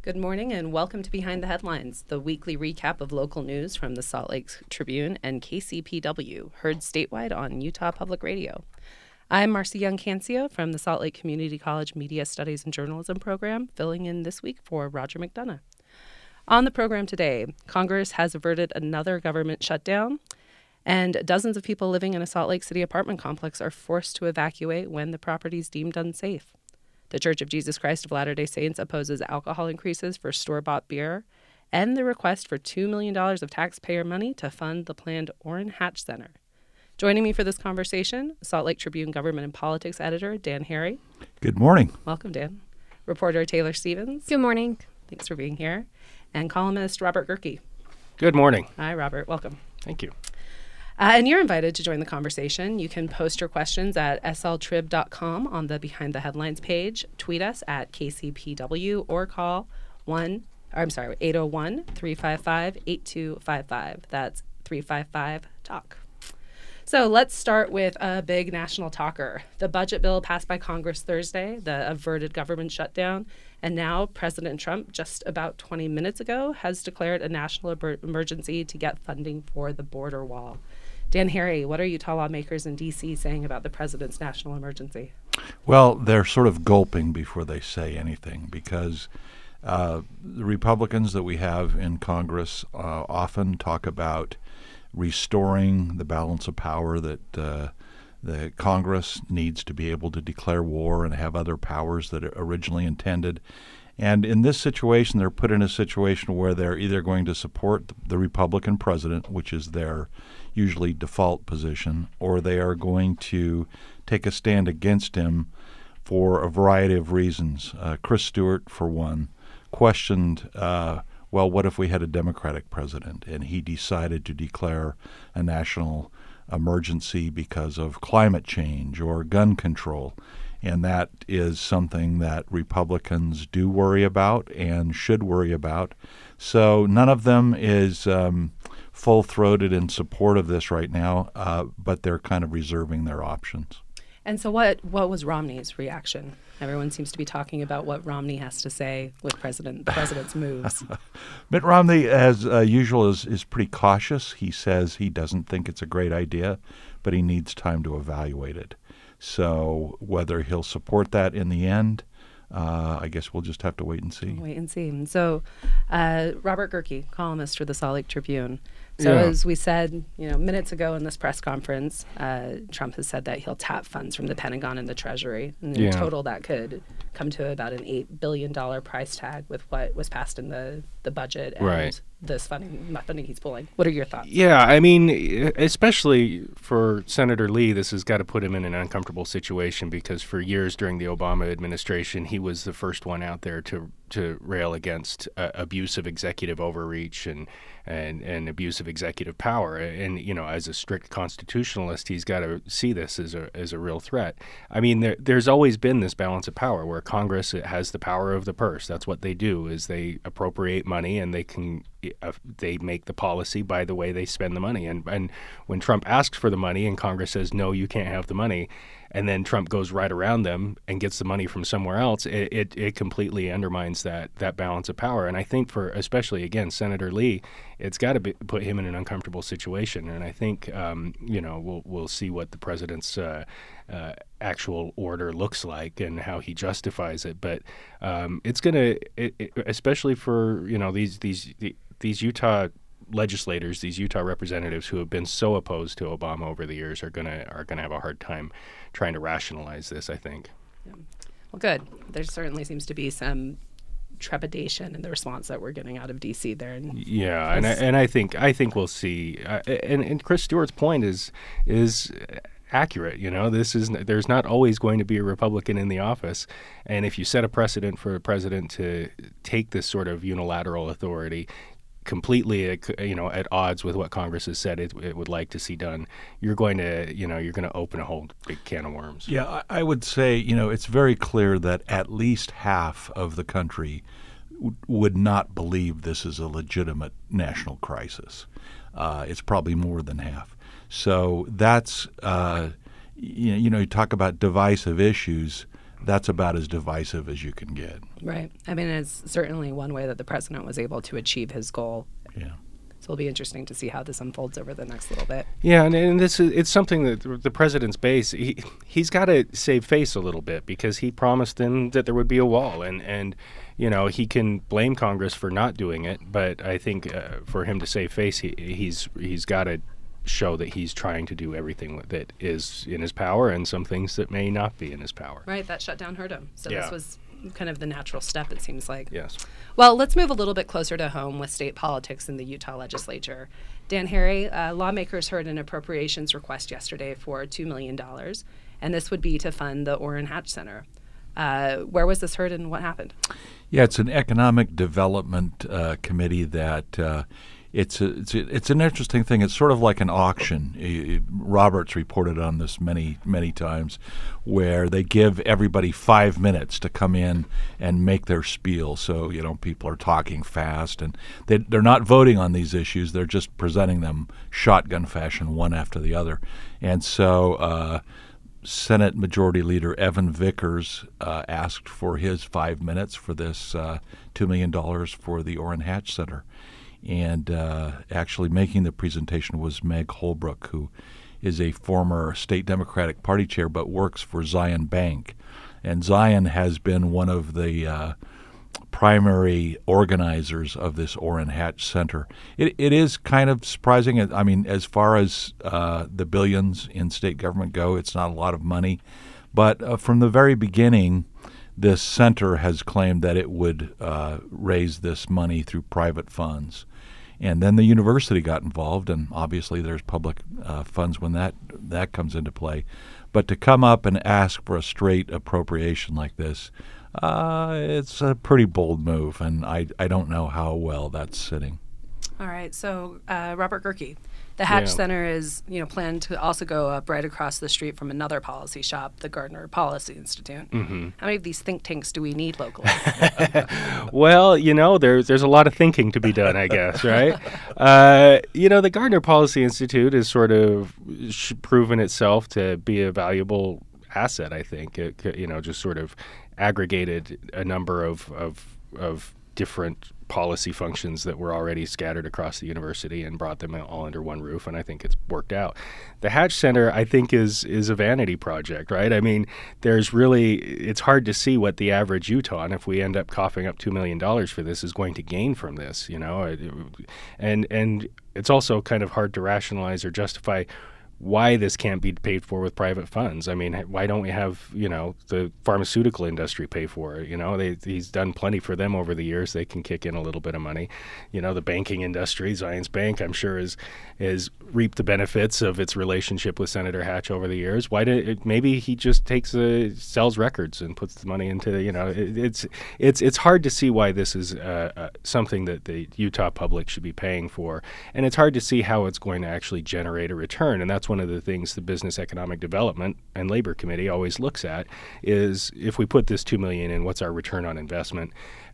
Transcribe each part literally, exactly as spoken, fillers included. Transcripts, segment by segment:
Good morning and welcome to Behind the Headlines, the weekly recap of local news from the Salt Lake Tribune and K C P W, heard statewide on Utah Public Radio. I'm Marcy Young-Cancio from the Salt Lake Community College Media Studies and Journalism program, filling in this week for Roger McDonough. On the program today, Congress has averted another government shutdown, and dozens of people living in a Salt Lake City apartment complex are forced to evacuate when the property is deemed unsafe. The Church of Jesus Christ of Latter-day Saints opposes alcohol increases for store-bought beer and the request for two million dollars of taxpayer money to fund the planned Orrin Hatch Center. Joining me for this conversation, Salt Lake Tribune Government and Politics Editor Dan Harry. Good morning. Welcome, Dan. Reporter Taylor Stevens. Good morning. Thanks for being here. And columnist Robert Gehrke. Good morning. Hi, Robert. Welcome. Thank you. Uh, and you're invited to join the conversation. You can post your questions at s l trib dot com on the Behind the Headlines page, tweet us at K C P W, or call one. Or I'm sorry, eight oh one, three five five, eight two five five. That's three five five talk. So let's start with a big national talker. The budget bill passed by Congress Thursday, the averted government shutdown, and now President Trump, just about twenty minutes ago, has declared a national emer- emergency to get funding for the border wall. Dan Harry, what are Utah lawmakers in D C saying about the president's national emergency? Well, they're sort of gulping before they say anything because uh, the Republicans that we have in Congress uh, often talk about restoring the balance of power, that uh, the Congress needs to be able to declare war and have other powers that are originally intended. And in this situation, they're put in a situation where they're either going to support the Republican president, which is their usually default position, or they are going to take a stand against him for a variety of reasons. Uh, Chris Stewart, for one, questioned, uh, well, what if we had a Democratic president and he decided to declare a national emergency because of climate change or gun control? And that is something that Republicans do worry about and should worry about. So none of them is um, full-throated in support of this right now, uh, but they're kind of reserving their options. And so what, what was Romney's reaction? Everyone seems to be talking about what Romney has to say with president, the president's moves. Mitt Romney, as uh, usual, is, is pretty cautious. He says he doesn't think it's a great idea, but he needs time to evaluate it. So whether he'll support that in the end, uh, I guess we'll just have to wait and see. Wait and see. So uh, Robert Gehrke, columnist for the Salt Lake Tribune. So Yeah. as we said, you know, minutes ago in this press conference, uh, Trump has said that he'll tap funds from the Pentagon and the Treasury. And in Yeah. total, that could come to about an eight billion dollars price tag with what was passed in the, the budget and Right. this funding, funding he's pulling. What are your thoughts? Yeah, I mean, especially for Senator Lee, this has got to put him in an uncomfortable situation because for years during the Obama administration, he was the first one out there to to rail against uh, abuse of executive overreach and, and, and abuse of executive power. And, you know, as a strict constitutionalist, he's got to see this as a as a real threat. I mean, there, there's always been this balance of power where Congress has the power of the purse. That's what they do, is they appropriate money and they can uh, they make the policy by the way they spend the money. And, and when Trump asks for the money and Congress says, no, you can't have the money, and then Trump goes right around them and gets the money from somewhere else, it, it, it completely undermines that that balance of power. And I think for, especially, again, Senator Lee, it's got to put him in an uncomfortable situation. And I think, um, you know, we'll we'll see what the president's uh, uh, actual order looks like and how he justifies it. But um, it's going to, especially for, you know, these these these Utah legislators, these Utah representatives who have been so opposed to Obama over the years are gonna are gonna have a hard time trying to rationalize this, I think. Yeah. Well, good. There certainly seems to be some trepidation in the response that we're getting out of D C there. And yeah, and I, and I think I think we'll see. Uh, and and Chris Stewart's point is is accurate. You know, this is there's not always going to be a Republican in the office, and if you set a precedent for a president to take this sort of unilateral authority completely, you know, at odds with what Congress has said it, it would like to see done, you're going to, you know, you're going to open a whole big can of worms. Yeah, I, I would say, you know, it's very clear that at least half of the country w- would not believe this is a legitimate national crisis. Uh, it's probably more than half. So that's, uh, you, you know, you talk about divisive issues. that's about as divisive as you can get. Right. I mean, it's certainly one way that the president was able to achieve his goal. Yeah. So it'll be interesting to see how this unfolds over the next little bit. Yeah, and, and this is it's something that the president's base, he, he's got to save face a little bit because he promised them that there would be a wall. And, and you know, he can blame Congress for not doing it, but I think uh, for him to save face, he, he's he's got to show that he's trying to do everything that is in his power and some things that may not be in his power. Right, that shutdown hurt him. So Yeah. this was kind of the natural step, it seems like. Yes. Well, let's move a little bit closer to home with state politics in the Utah legislature. Dan Harry, uh, lawmakers heard an appropriations request yesterday for two million dollars, and this would be to fund the Orrin Hatch Center. Uh, where was this heard and what happened? Yeah, it's an economic development uh, committee that uh, it's a, it's a, it's an interesting thing. It's sort of like an auction. Uh, Roberts reported on this many many times, where they give everybody five minutes to come in and make their spiel. So you know people are talking fast, and they they're not voting on these issues. They're just presenting them shotgun fashion, one after the other, and so. Uh, Senate Majority Leader Evan Vickers uh, asked for his five minutes for this uh, two million dollars for the Orrin Hatch Center. And uh, actually making the presentation was Meg Holbrook, who is a former state Democratic Party chair but works for Zion Bank. And Zion has been one of the uh, primary organizers of this Orrin Hatch Center. It, it is kind of surprising. I mean, as far as uh, the billions in state government go, it's not a lot of money. But uh, from the very beginning, this center has claimed that it would uh, raise this money through private funds. And then the university got involved, and obviously there's public uh, funds when that that comes into play. But to come up and ask for a straight appropriation like this, uh, it's a pretty bold move, and I, I don't know how well that's sitting. All right, so uh, Robert Gerke, the Hatch Yeah. Center is, you know, planned to also go up right across the street from another policy shop, the Gardner Policy Institute. Mm-hmm. How many of these think tanks do we need locally? Well, you know, there's there's a lot of thinking to be done, I guess, right? Uh, you know, the Gardner Policy Institute has sort of sh- proven itself to be a valuable asset, I think. It, c- you know, just sort of aggregated a number of, of, of different policy functions that were already scattered across the university and brought them all under one roof, and I think it's worked out. The Hatch Center, I think, is is a vanity project, right? I mean, there's really, it's hard to see what the average Utahn, if we end up coughing up two million dollars for this, is going to gain from this, you know? It- And, and it's also kind of hard to rationalize or justify why this can't be paid for with private funds. I mean, why don't we have, you know, the pharmaceutical industry pay for it? You know, they, he's done plenty for them over the years. They can kick in a little bit of money. You know, the banking industry, Zions Bank, I'm sure is is reaped the benefits of its relationship with Senator Hatch over the years. Why did it, maybe he just takes a, sells records and puts the money into, you know, it, it's it's it's hard to see why this is uh, uh, something that the Utah public should be paying for, and it's hard to see how it's going to actually generate a return. And that's one of the things the Business Economic Development and Labor Committee always looks at is, if we put this two million dollars in, what's our return on investment?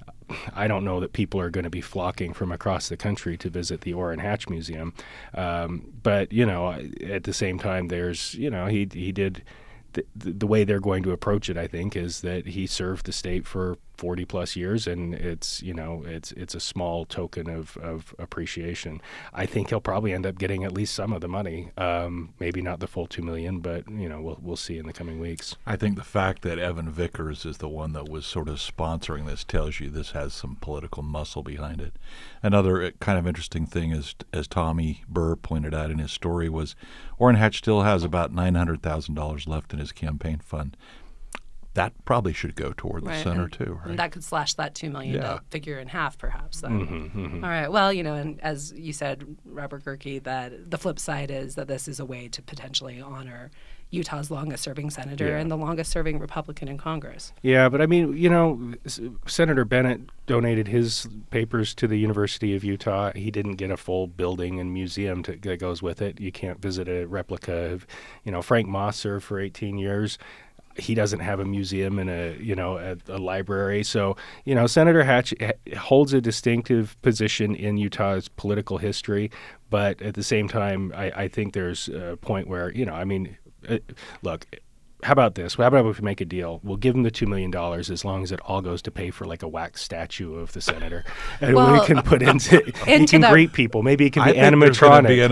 I don't know that people are going to be flocking from across the country to visit the Orrin Hatch Museum, um, but you know, at the same time, there's, you know, he he did the, the way they're going to approach it, I think, is that he served the state for forty plus years, and it's, you know, it's it's a small token of, of appreciation. I think he'll probably end up getting at least some of the money, um, maybe not the full two million, but you know, we'll we'll see in the coming weeks. I think the fact that Evan Vickers is the one that was sort of sponsoring this tells you this has some political muscle behind it. Another uh, kind of interesting thing is, as Tommy Burr pointed out in his story, was Orrin Hatch still has about nine hundred thousand dollars left in his campaign fund. That probably should go toward the Right, center and- too, right? And that could slash that two million Yeah. dollars figure in half, perhaps. Then. Mm-hmm, mm-hmm. All right. Well, you know, and as you said, Robert Gerke, that the flip side is that this is a way to potentially honor Utah's longest-serving senator Yeah. and the longest-serving Republican in Congress. Yeah, but I mean, you know, S- Senator Bennett donated his papers to the University of Utah. He didn't get a full building and museum to, that goes with it. You can't visit a replica of, you know, Frank Moss served for eighteen years. He doesn't have a museum and a, you know, a, a library. So, you know, Senator Hatch ha- holds a distinctive position in Utah's political history. But at the same time, I, I think there's a point where, you know, I mean, uh, look, how about this? How about if we make a deal? We'll give him the two million dollars as long as it all goes to pay for like a wax statue of the senator. And well, we can put into, into he can that, great people. Maybe it can I be think there's gonna animatronic. Be an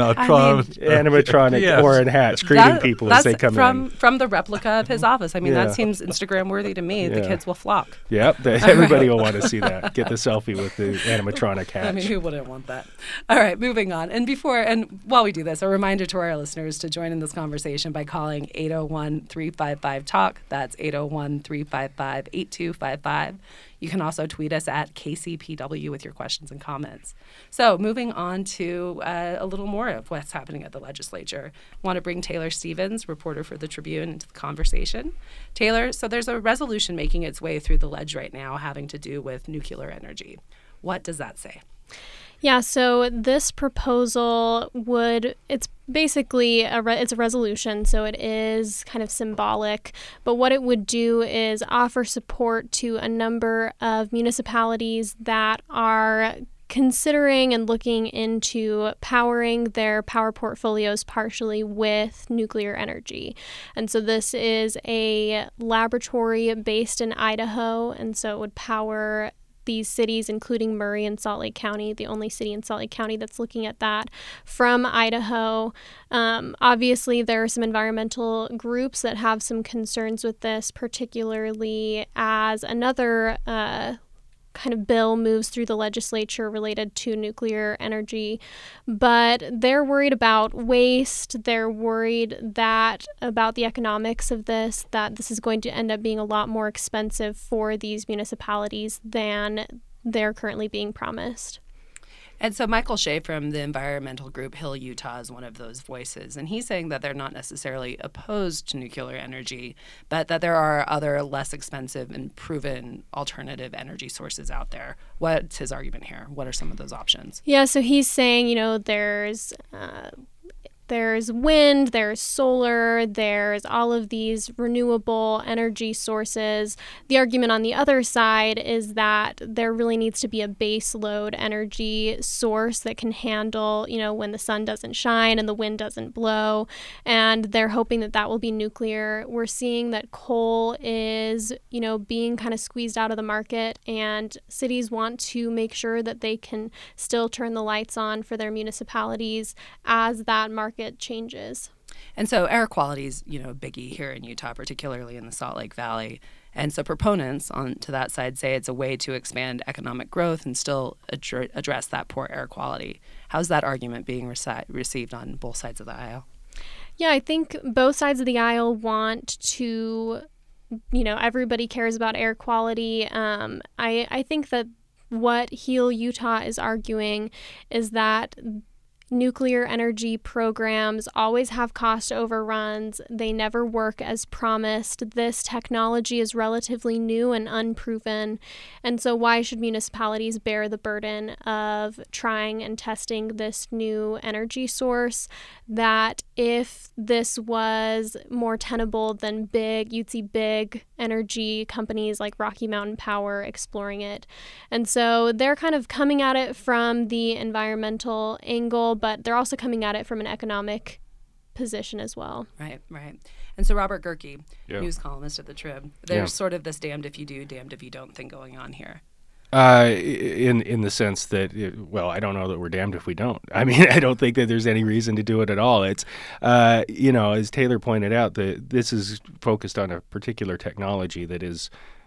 I mean, animatronic yes. Orrin Hatch greeting that, people as they come from, in. From the replica of his office. I mean, Yeah. that seems Instagram worthy to me. Yeah. The kids will flock. Yep, the, everybody will want to see that. Get the selfie with the animatronic Hatch. I mean, who wouldn't want that? All right, moving on. And before, and while we do this, a reminder to our listeners to join in this conversation by calling eight oh one, three five five, talk. That's eight oh one, three five five, eight two five five. You can also tweet us at K C P W with your questions and comments. So moving on to uh, a little more of what's happening at the legislature. I want to bring Taylor Stevens, reporter for the Tribune, into the conversation. Taylor, so there's a resolution making its way through the ledge right now having to do with nuclear energy. What does that say? Yeah, so this proposal would, it's basically, a re- it's a resolution, so it is kind of symbolic, but what it would do is offer support to a number of municipalities that are considering and looking into powering their power portfolios partially with nuclear energy. And so this is a laboratory based in Idaho, and so it would power these cities, including Murray and Salt Lake County, the only city in Salt Lake County that's looking at that, from Idaho. Um, obviously, there are some environmental groups that have some concerns with this, particularly as another uh, kind of bill moves through the legislature related to nuclear energy. But they're worried about waste. They're worried that about the economics of this, that this is going to end up being a lot more expensive for these municipalities than they're currently being promised. And so Michael Shea from the environmental group Hill Utah is one of those voices, and he's saying that they're not necessarily opposed to nuclear energy, but that there are other less expensive and proven alternative energy sources out there. What's his argument here? What are some of those options? Yeah, so he's saying, you know, there's uh, there's wind, there's solar, there's all of these renewable energy sources. The argument on the other side is that there really needs to be a base load energy source that can handle, you know, when the sun doesn't shine and the wind doesn't blow. And they're hoping that that will be nuclear. We're seeing that coal is, you know, being kind of squeezed out of the market, and cities want to make sure that they can still turn the lights on for their municipalities as that market changes. And so air quality is, you know, a biggie here in Utah, particularly in the Salt Lake Valley. And so proponents on to that side say it's a way to expand economic growth and still ad- address that poor air quality. How's that argument being reci- received on both sides of the aisle? Yeah, I think both sides of the aisle want to, you know, everybody cares about air quality. Um, I, I think that what Heal Utah is arguing is that nuclear energy programs always have cost overruns. They never work as promised. This technology is relatively new and unproven. And so why should municipalities bear the burden of trying and testing this new energy source that if this was more tenable than big, you'd see big energy companies like Rocky Mountain Power exploring it. And so they're kind of coming at it from the environmental angle, but they're also coming at it from an economic position as well. Right, right. And so Robert Gerke, Yeah. news columnist at the Trib, there's Yeah. sort of this damned if you do, damned if you don't thing going on here. Uh, in in the sense that, it, well, I don't know that we're damned if we don't. I mean, I don't think that there's any reason to do it at all. It's, uh, you know, as Taylor pointed out, the, this is focused on a particular technology that is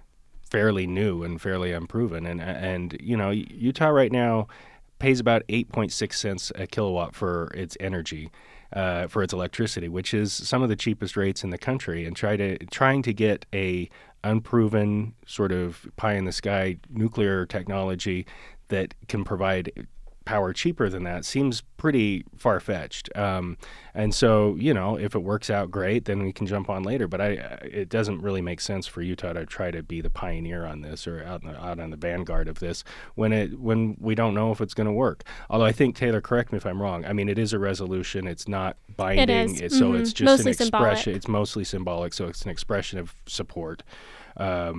fairly new and fairly unproven. And, and you know, Utah right now pays about eight point six cents a kilowatt for its energy, uh, for its electricity, which is some of the cheapest rates in the country. And try to trying to get a unproven sort of pie in the sky nuclear technology that can provide power cheaper than that seems pretty far-fetched. Um, and so, you know, if it works out great, then we can jump on later. But I, it doesn't really make sense for Utah to try to be the pioneer on this or out, in the, out on the vanguard of this when it when we don't know if it's going to work. Although I think, Taylor, correct me if I'm wrong. I mean, it is a resolution. It's not binding. It is. It's, so Mm-hmm. it's just Mostly an expression. symbolic. It's mostly symbolic, so it's an expression of support. Um,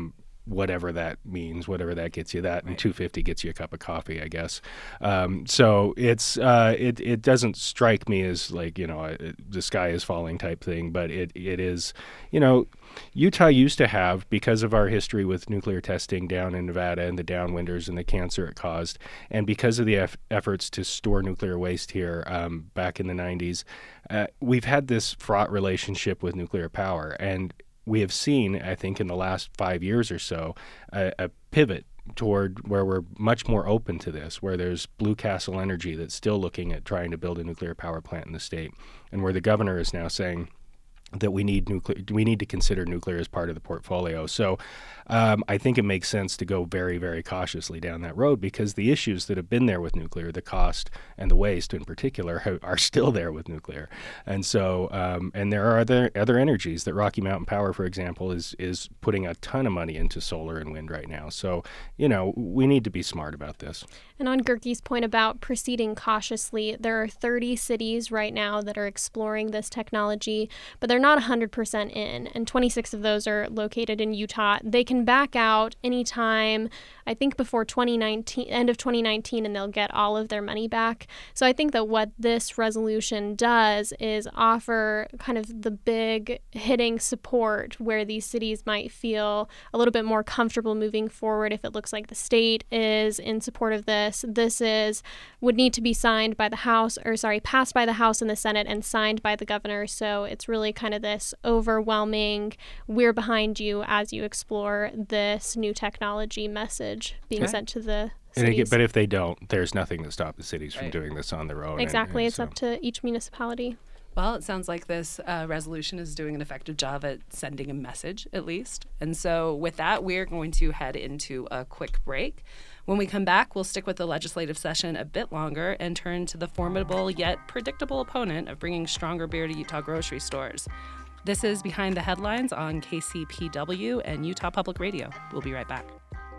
whatever that means, whatever that gets you. That right. And two fifty gets you a cup of coffee, I guess. Um, so it's uh, it it doesn't strike me as like, you know, a, the sky is falling type thing, but it it is, you know, Utah used to have, because of our history with nuclear testing down in Nevada and the downwinders and the cancer it caused, and because of the eff- efforts to store nuclear waste here um, back in the nineties, uh, we've had this fraught relationship with nuclear power. And we have seen, I think, in the last five years or so, a, a pivot toward where we're much more open to this, where there's Blue Castle Energy that's still looking at trying to build a nuclear power plant in the state, and where the governor is now saying that we need nuclear, we need to consider nuclear as part of the portfolio. So um, I think it makes sense to go very, very cautiously down that road, because the issues that have been there with nuclear, the cost and the waste in particular, ha- are still there with nuclear. And so, um, and there are other other energies that Rocky Mountain Power, for example, is is putting a ton of money into solar and wind right now. So, you know, we need to be smart about this. And on Gerke's point about proceeding cautiously, there are thirty cities right now that are exploring this technology, but they're not one hundred percent in, and twenty-six of those are located in Utah. They can back out anytime, I think before twenty nineteen, end of twenty nineteen, and they'll get all of their money back. So I think that what this resolution does is offer kind of the big hitting support where these cities might feel a little bit more comfortable moving forward if it looks like the state is in support of this. This is would need to be signed by the House, or sorry, passed by the House and the Senate and signed by the governor. So it's really kind of this overwhelming, we're behind you as you explore this new technology message being okay. sent to the cities. Again, but if they don't, there's nothing to stop the cities right. from doing this on their own. Exactly. And, and it's so. up to each municipality. Well, it sounds like this uh, resolution is doing an effective job at sending a message, at least. And so with that, we're going to head into a quick break. When we come back, we'll stick with the legislative session a bit longer and turn to the formidable yet predictable opponent of bringing stronger beer to Utah grocery stores. This is Behind the Headlines on K C P W and Utah Public Radio. We'll be right back.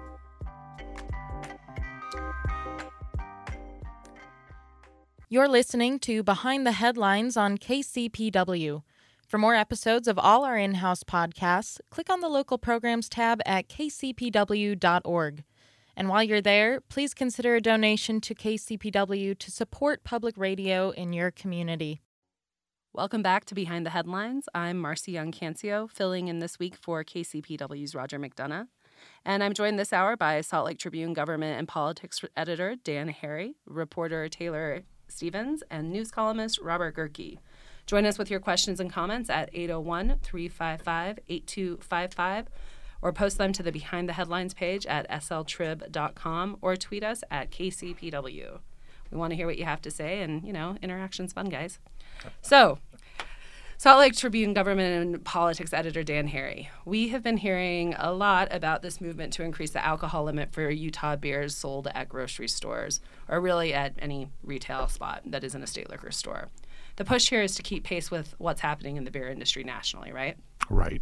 You're listening to Behind the Headlines on K C P W. For more episodes of all our in-house podcasts, click on the Local Programs tab at k c p w dot org. And while you're there, please consider a donation to K C P W to support public radio in your community. Welcome back to Behind the Headlines. I'm Marcy Young-Cancio, filling in this week for K C P W's Roger McDonough. And I'm joined this hour by Salt Lake Tribune Government and Politics editor Dan Harry, reporter Taylor Stevens, and news columnist Robert Gerke. Join us with your questions and comments at eight oh one, three five five, eight two five five, or post them to the Behind the Headlines page at s l trib dot com, or tweet us at K C P W. We want to hear what you have to say, and, you know, interaction's fun, guys. So, Salt Lake Tribune Government and Politics editor Dan Harry. We have been hearing a lot about this movement to increase the alcohol limit for Utah beers sold at grocery stores, or really at any retail spot that isn't a state liquor store. The push here is to keep pace with what's happening in the beer industry nationally, right? Right.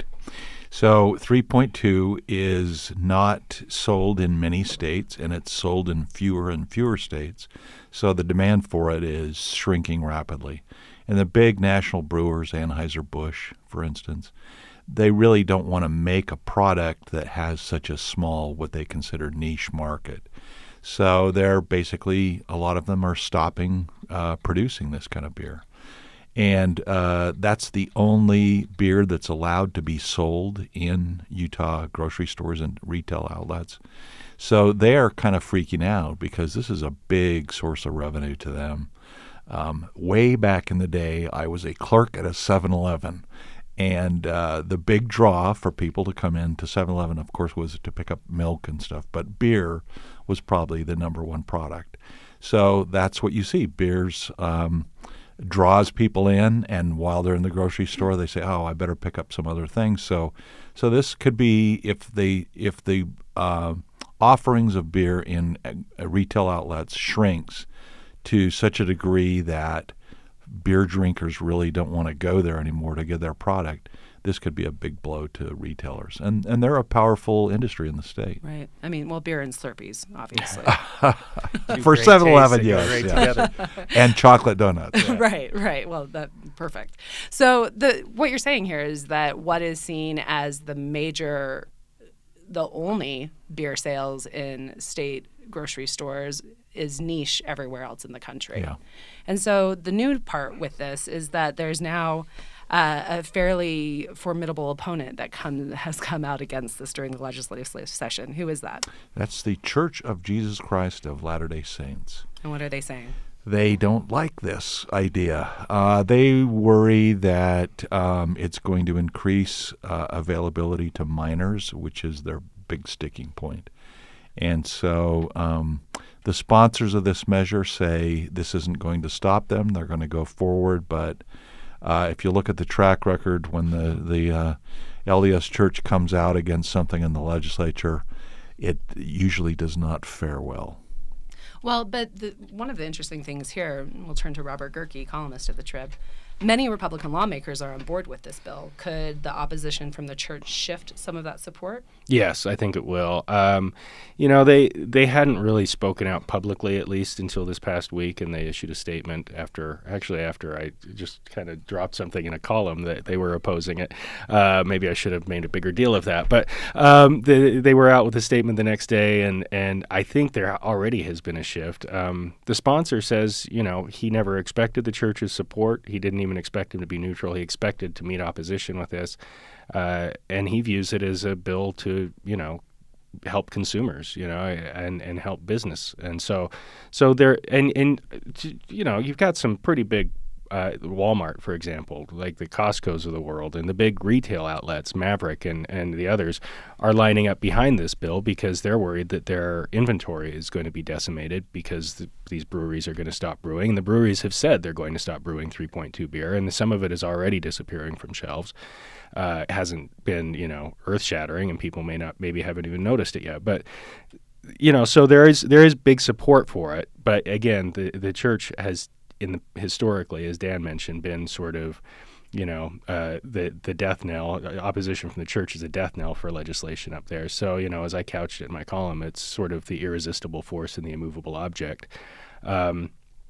So three point two is not sold in many states, and it's sold in fewer and fewer states. So the demand for it is shrinking rapidly. And the big national brewers, Anheuser-Busch, for instance, they really don't want to make a product that has such a small, what they consider niche market. So they're basically, a lot of them are stopping uh, producing this kind of beer. And uh, that's the only beer that's allowed to be sold in Utah grocery stores and retail outlets. So they're kind of freaking out because this is a big source of revenue to them. Um, way back in the day, I was a clerk at a seven eleven, and uh, the big draw for people to come in to seven eleven, of course, was to pick up milk and stuff, but beer was probably the number one product. So that's what you see. Beers um, draws people in, and while they're in the grocery store, they say, "Oh, I better pick up some other things." So, so this could be if they if the uh, offerings of beer in uh, retail outlets shrinks to such a degree that beer drinkers really don't want to go there anymore to get their product, this could be a big blow to retailers. And and they're a powerful industry in the state. Right. I mean, well, beer and Slurpees, obviously. For seven eleven, yes. Right yes. And chocolate donuts. Yeah. Right, right. Well, that perfect. So the what you're saying here is that what is seen as the major the only beer sales in state grocery stores is niche everywhere else in the country. Yeah. And so the new part with this is that there's now uh, a fairly formidable opponent that come, has come out against this during the legislative session. Who is that? That's the Church of Jesus Christ of Latter-day Saints. And what are they saying? They don't like this idea. Uh, they worry that um, it's going to increase uh, availability to minors, which is their big sticking point. And so um, the sponsors of this measure say this isn't going to stop them. They're going to go forward. But uh, if you look at the track record, when the, the uh, L D S Church comes out against something in the legislature, it usually does not fare well. Well, but the, one of the interesting things here, we'll turn to Robert Gerke, columnist of the Trib. Many Republican lawmakers are on board with this bill. Could the opposition from the church shift some of that support? Yes, I think it will. Um, you know, they they hadn't really spoken out publicly, at least until this past week, and they issued a statement after, actually after I just kind of dropped something in a column that they were opposing it. Uh, maybe I should have made a bigger deal of that. But um, they, they were out with a statement the next day, and, and I think there already has been a shift. Um, the sponsor says, you know, he never expected the church's support. He didn't even expect him to be neutral. He expected to meet opposition with this. Uh, and he views it as a bill to, you know, help consumers, you know, and, and help business. And so, so there, and, and, you know, you've got some pretty big, uh, Walmart, for example, like the Costco's of the world, and the big retail outlets, Maverick and, and the others, are lining up behind this bill because they're worried that their inventory is going to be decimated because the, these breweries are going to stop brewing. And the breweries have said they're going to stop brewing three point two beer, and some of it is already disappearing from shelves. Uh, it hasn't been, you know, earth-shattering, and people may not, maybe haven't even noticed it yet. But, you know, so there is there is big support for it. But again, the the church has, in the, historically, as Dan mentioned, been sort of, you know, uh, the the death knell. Opposition from the church is a death knell for legislation up there. So, you know, as I couched it in my column, it's sort of the irresistible force and the immovable object. Um,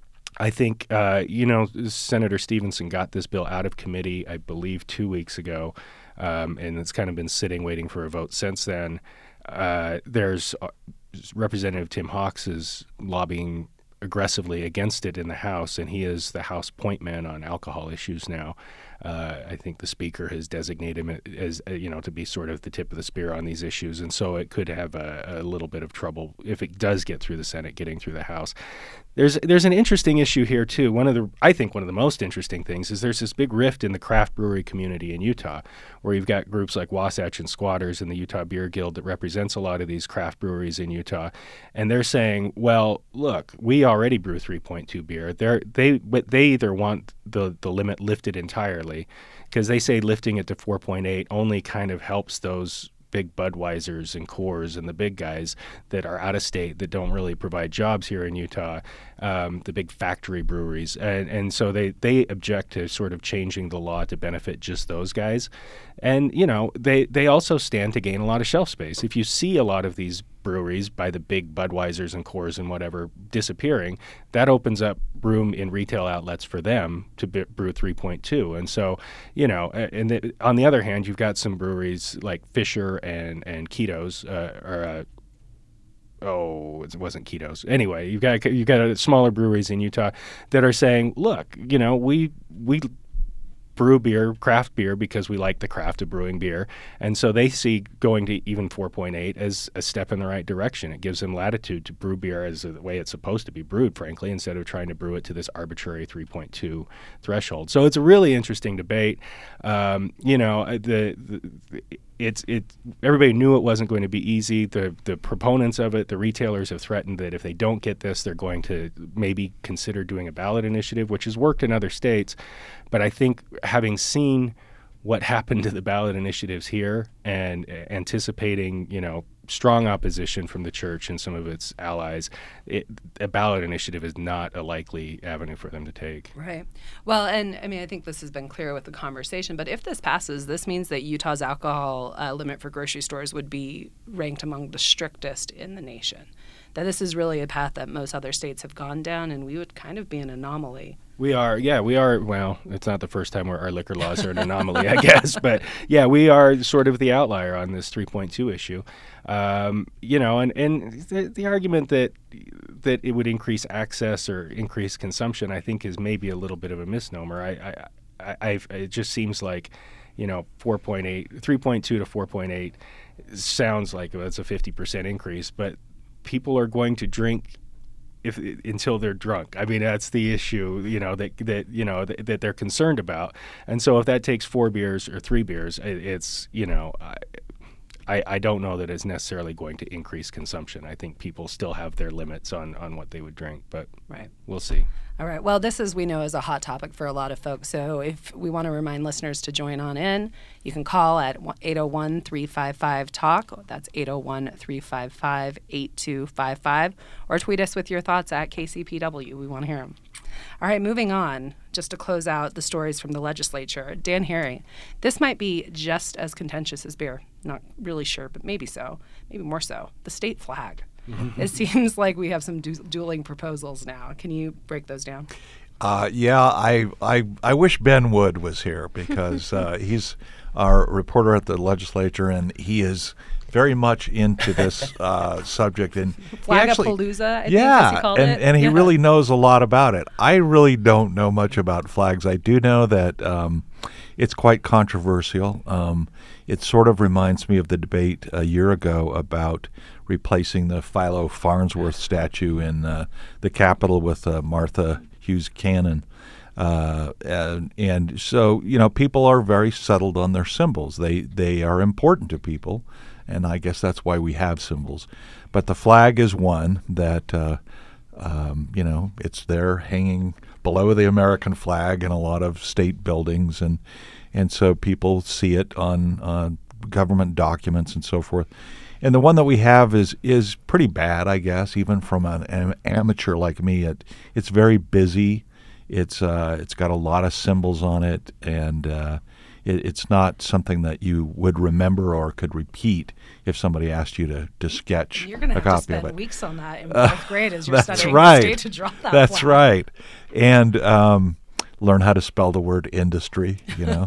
I think, uh, you know, Senator Stevenson got this bill out of committee, I believe, two weeks ago, um, and it's kind of been sitting waiting for a vote since then. Uh, there's uh, Representative Tim Hawks is lobbying aggressively against it in the House, and he is the House point man on alcohol issues now. Uh, I think the Speaker has designated him as, uh, you know, to be sort of the tip of the spear on these issues, and so it could have a, a little bit of trouble if it does get through the Senate, getting through the House. There's there's an interesting issue here too. One of the I think one of the most interesting things is there's this big rift in the craft brewery community in Utah, where you've got groups like Wasatch and Squatters and the Utah Beer Guild that represents a lot of these craft breweries in Utah, and they're saying, well, look, we already brew three point two beer. They're, they but they either want the the limit lifted entirely, because they say lifting it to four point eight only kind of helps those big Budweisers and Coors and the big guys that are out of state that don't really provide jobs here in Utah, um, the big factory breweries. And and so they, they object to sort of changing the law to benefit just those guys. And, you know, they, they also stand to gain a lot of shelf space. If you see a lot of these breweries by the big Budweisers and Coors and whatever disappearing, that opens up room in retail outlets for them to be, brew three point two. And so, you know, and the, on the other hand, you've got some breweries like Fisher and, and Keto's, uh, or uh, oh, it wasn't Keto's. Anyway, you've got you've got smaller breweries in Utah that are saying, look, you know, we we brew beer, craft beer, because we like the craft of brewing beer. And so they see going to even four point eight as a step in the right direction. It gives them latitude to brew beer as the way it's supposed to be brewed, frankly, instead of trying to brew it to this arbitrary three point two threshold. So it's a really interesting debate. Um, you know, the, the it's it. Everybody knew it wasn't going to be easy. The the proponents of it, the retailers, have threatened that if they don't get this, they're going to maybe consider doing a ballot initiative, which has worked in other states. But I think having seen what happened to the ballot initiatives here and anticipating, you know, strong opposition from the church and some of its allies, it, a ballot initiative is not a likely avenue for them to take. Right. Well, and I mean, I think this has been clear with the conversation, but if this passes, this means that Utah's alcohol uh, limit for grocery stores would be ranked among the strictest in the nation. that this is really a path that most other states have gone down, and we would kind of be an anomaly. We are, yeah, we are. Well, it's not the first time where our liquor laws are an anomaly, I guess. But yeah, we are sort of the outlier on this three point two issue. Um, you know, and, and the, the argument that that it would increase access or increase consumption, I think, is maybe a little bit of a misnomer. I, I, I I've, it just seems like, you know, four point eight, three point two to four point eight sounds like well, it's a fifty percent increase, but people are going to drink if until they're drunk. I mean, that's the issue, you know, that that you know that, that they're concerned about. And so if that takes four beers or three beers, it, it's you know, I, I I don't know that it's necessarily going to increase consumption. I think people still have their limits on on what they would drink, but right. We'll see. All right. Well, this is, we know, is a hot topic for a lot of folks. So if we want to remind listeners to join on in, you can call at eight oh one, three five five, talk. That's eight oh one, three five five, eight two five five. Or tweet us with your thoughts at K C P W. We want to hear them. All right, moving on, just to close out the stories from the legislature. Dan Harry, this might be just as contentious as beer. Not really sure, but maybe so. Maybe more so. The state flag. It seems like we have some du- dueling proposals now. Can you break those down? Uh, yeah, I, I I wish Ben Wood was here because uh, he's our reporter at the legislature, and he is very much into this uh, subject. And Flagapalooza, I yeah, think, as he called and, it. and he yeah. really knows a lot about it. I really don't know much about flags. I do know that um, it's quite controversial. Um, it sort of reminds me of the debate a year ago about replacing the Philo Farnsworth statue in uh, the Capitol with uh, Martha Hughes Cannon. Uh, and, and so, you know, people are very settled on their symbols. They they are important to people, and I guess that's why we have symbols. But the flag is one that, uh, um, you know, it's there hanging below the American flag in a lot of state buildings, and and so people see it on uh, government documents and so forth. And the one that we have is is pretty bad, I guess, even from an, an amateur like me. It it's very busy. It's uh, it's got a lot of symbols on it, and uh, it, it's not something that you would remember or could repeat if somebody asked you to, to sketch You're going to a have to copy spend of it. weeks on that in fourth grade as you're That's studying right. the state to draw that That's flag. right. And um, learn how to spell the word industry, you know.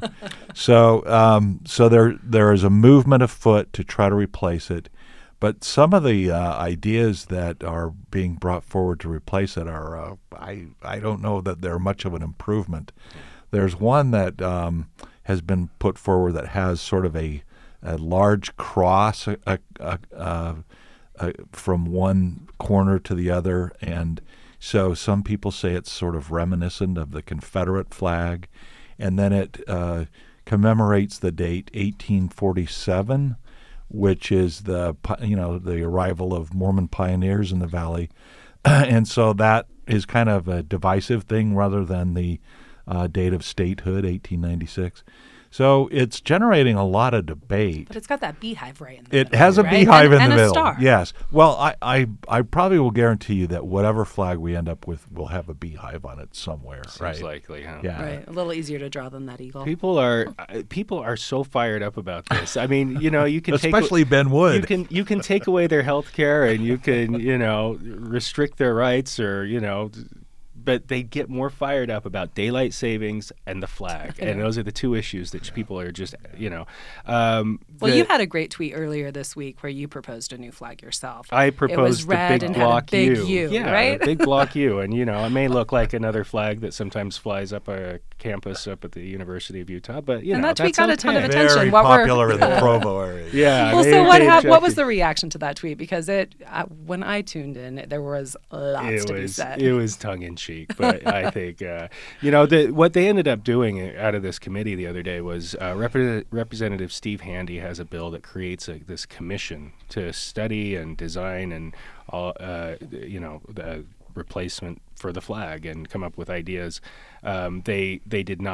so um, so there there is a movement afoot to try to replace it. But some of the uh, ideas that are being brought forward to replace it are, uh, I I don't know that they're much of an improvement. There's one that um, has been put forward that has sort of a, a large cross a, a, a, a, a, from one corner to the other, and so some people say it's sort of reminiscent of the Confederate flag, and then it uh, commemorates the date eighteen forty-seven, which is the you know the arrival of Mormon pioneers in the valley, and so that is kind of a divisive thing rather than the uh, date of statehood, eighteen ninety-six. So it's generating a lot of debate. But it's got that beehive right in the It middle. has a right? beehive and, in and the a middle. Star. Yes. Well, I, I I probably will guarantee you that whatever flag we end up with will have a beehive on it somewhere. Seems right. likely, huh? Yeah. Right. A little easier to draw than that eagle. People are uh, people are so fired up about this. I mean, you know, you can Especially take, Ben Wood. You can you can take away their health care and you can you know restrict their rights or you know. But they get more fired up about daylight savings and the flag, and those are the two issues that people are just, you know. Um, well, the, you had a great tweet earlier this week where you proposed a new flag yourself. I proposed it was the red big and block had a big U. U, yeah, right? a big block U, and you know, it may look like another flag that sometimes flies up a campus up at the University of Utah, but you and know, that tweet that's got okay. a ton of Very attention. What popular were, in the Provo area. Yeah. Well, they, so what they hap- What was objected. the reaction to that tweet? Because it, uh, when I tuned in, there was lots it to was, be said. It was tongue in cheek, but I think uh, you know the, what they ended up doing out of this committee the other day was uh, Rep- Representative Steve Handy has a bill that creates a, this commission to study and design and all uh, you know the replacement for the flag and come up with ideas. Um, they they did not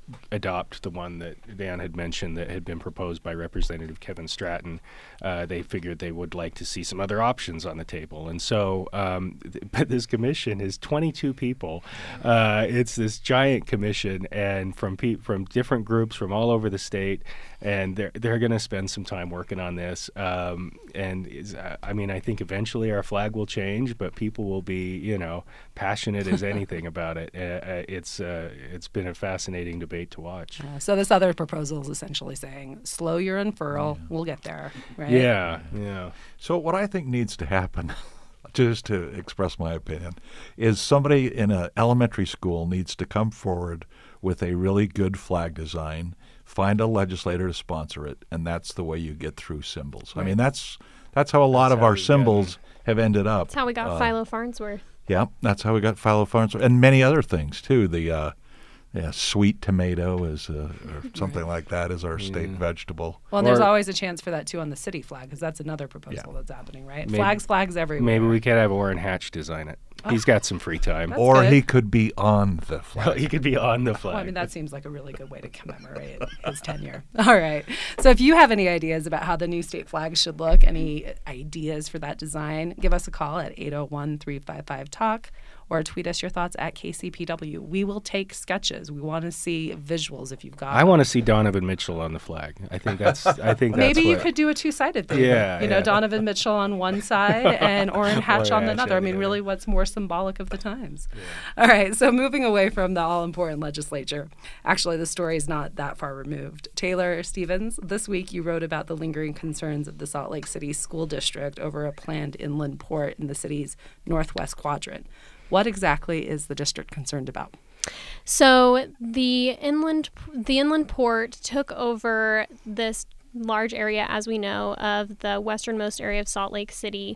adopt the one that Dan had mentioned that had been proposed by Representative Kevin Stratton. Uh, they figured they would like to see some other options on the table. And so um, th- but this commission is twenty-two people. Uh, it's this giant commission, and from pe- from different groups from all over the state, and they're, they're going to spend some time working on this. Um, and is, uh, I mean, I think eventually our flag will change, but people will be, you know, passionate as anything about it. Uh, it's uh, it's been a fascinating debate to watch. Uh, so this other proposal is essentially saying, slow your unfurl, yeah. we'll get there, right? Yeah, yeah. So what I think needs to happen, just to express my opinion, is somebody in an elementary school needs to come forward with a really good flag design, find a legislator to sponsor it, and that's the way you get through symbols. Right. I mean, that's that's how a lot that's of our symbols have ended up. That's how we got uh, Philo Farnsworth. Yeah, that's how we got Philo Farnsworth, and many other things too. The uh, yeah, sweet tomato is uh, or something like that is our state yeah. vegetable. Well, and there's Or- always a chance for that too on the city flag, because that's another proposal Yeah. that's happening, right? Maybe- flags, flags everywhere. Maybe we could have Orrin Hatch design it. He's got some free time. That's Or good. he could be on the flag. He could be on the flag. Well, I mean, that seems like a really good way to commemorate his tenure. All right. So if you have any ideas about how the new state flag should look, any ideas for that design, give us a call at eight oh one, three five five, talk or tweet us your thoughts at K C P W. We will take sketches. We want to see visuals if you've got I want to see Donovan Mitchell on the flag. I think that's. I think that's Maybe you what- could do a two-sided thing. Yeah, You know, yeah. Donovan Mitchell on one side and Orrin Hatch on Orrin Hatch another. I on the mean, other. really, what's more symbolic of the times? All right, so moving away from the all-important legislature. Actually, the story is not that far removed. Taylor Stevens, this week you wrote about the lingering concerns of the Salt Lake City School District over a planned inland port in the city's northwest quadrant. What exactly is the district concerned about? So the inland the inland port took over this large area, as we know, of the westernmost area of Salt Lake City.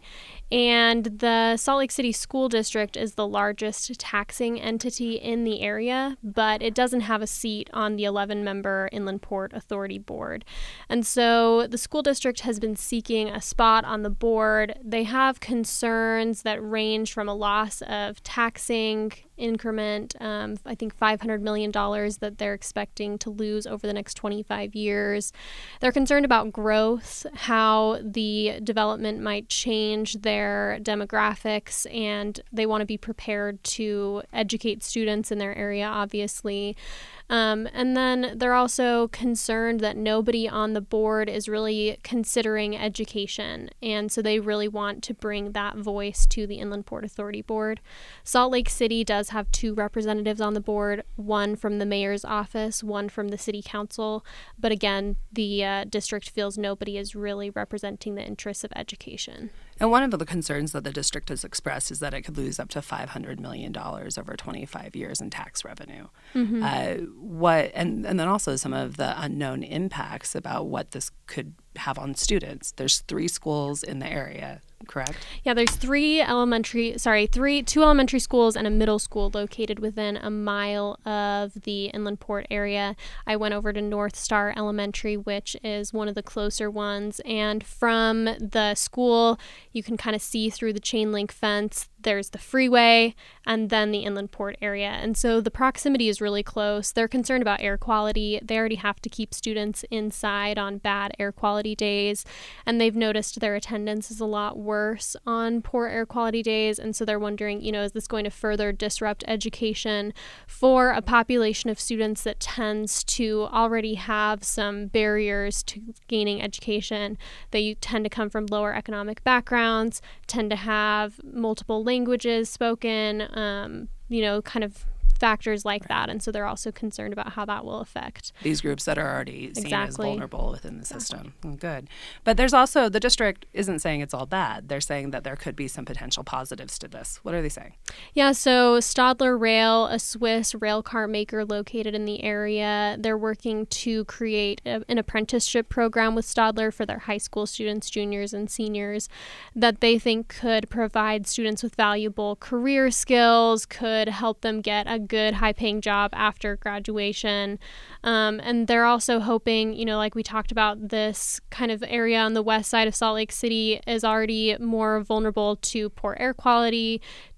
And the Salt Lake City School District is the largest taxing entity in the area, but it doesn't have a seat on the eleven-member Inland Port Authority Board. And so the school district has been seeking a spot on the board. They have concerns that range from a loss of taxing increment, um, I think five hundred million dollars that they're expecting to lose over the next twenty-five years. They're concerned about growth, how the development might change their demographics, and they want to be prepared to educate students in their area, obviously. Um, and then they're also concerned that nobody on the board is really considering education. And so they really want to bring that voice to the Inland Port Authority Board. Salt Lake City does have two representatives on the board, one from the mayor's office, one from the city council. But again, the uh, district feels nobody is really representing the interests of education. And one of the concerns that the district has expressed is that it could lose up to five hundred million dollars over twenty-five years in tax revenue. Mm-hmm. Uh, what and, and then also some of the unknown impacts about what this could have on students. There's three schools in the area, correct? Yeah, there's three elementary, sorry, three, two elementary schools and a middle school located within a mile of the Inland Port area. I went over to North Star Elementary, which is one of the closer ones, and from the school, you can kind of see through the chain link fence. There's the freeway and then the Inland Port area. And so the proximity is really close. They're concerned about air quality. They already have to keep students inside on bad air quality days. And they've noticed their attendance is a lot worse on poor air quality days. And so they're wondering, you know, is this going to further disrupt education for a population of students that tends to already have some barriers to gaining education? They tend to come from lower economic backgrounds, tend to have multiple languages spoken, um, you know, kind of factors like right. that. And so they're also concerned about how that will affect these groups that are already seen exactly. as vulnerable within the exactly. system. Oh, good. But there's also, the district isn't saying it's all bad. They're saying that there could be some potential positives to this. What are they saying? Yeah, so Stadler Rail, a Swiss rail car maker located in the area, they're working to create a, an apprenticeship program with Stadler for their high school students, juniors, and seniors that they think could provide students with valuable career skills, could help them get a good high-paying job after graduation. Um, and they're also hoping, you know, like we talked about, this kind of area on the west side of Salt Lake City is already more vulnerable to poor air quality,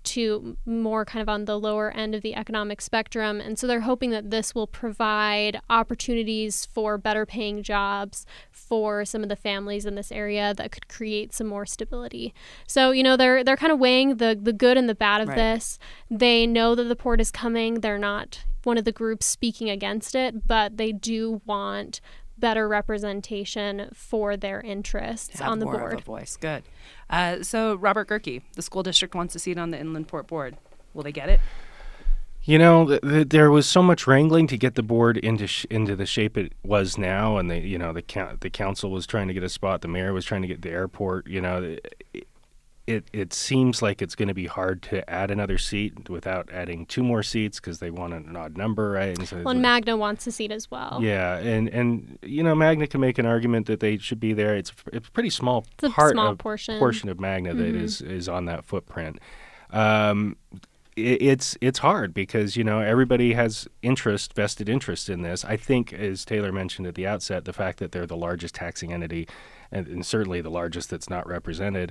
to more kind of on the lower end of the economic spectrum. And so they're hoping that this will provide opportunities for better paying jobs for some of the families in this area that could create some more stability. So, you know, they're they're kind of weighing the, the good and the bad of Right. this. They know that the port is coming. They're not one of the groups speaking against it, but they do want better representation for their interests Have on the more board. of a voice. Good. Uh, so Robert Gerke, the school district wants a seat on the Inland Port Board. Will they get it? You know, th- th- there was so much wrangling to get the board into sh- into the shape it was now, and the you know the coun the council was trying to get a spot, the mayor was trying to get the airport. You know, it it, it seems like it's going to be hard to add another seat without adding two more seats because they want an odd number, right? And so Well, and Magna wants a seat as well. yeah, and and you know, Magna can make an argument that they should be there. It's it's a pretty small It's a part small of portion. portion of Magna that Mhm. is is on that footprint. Um, it, it's it's hard because you know everybody has interest, vested interest in this. I think, as Taylor mentioned at the outset, the fact that they're the largest taxing entity, and, and certainly the largest that's not represented,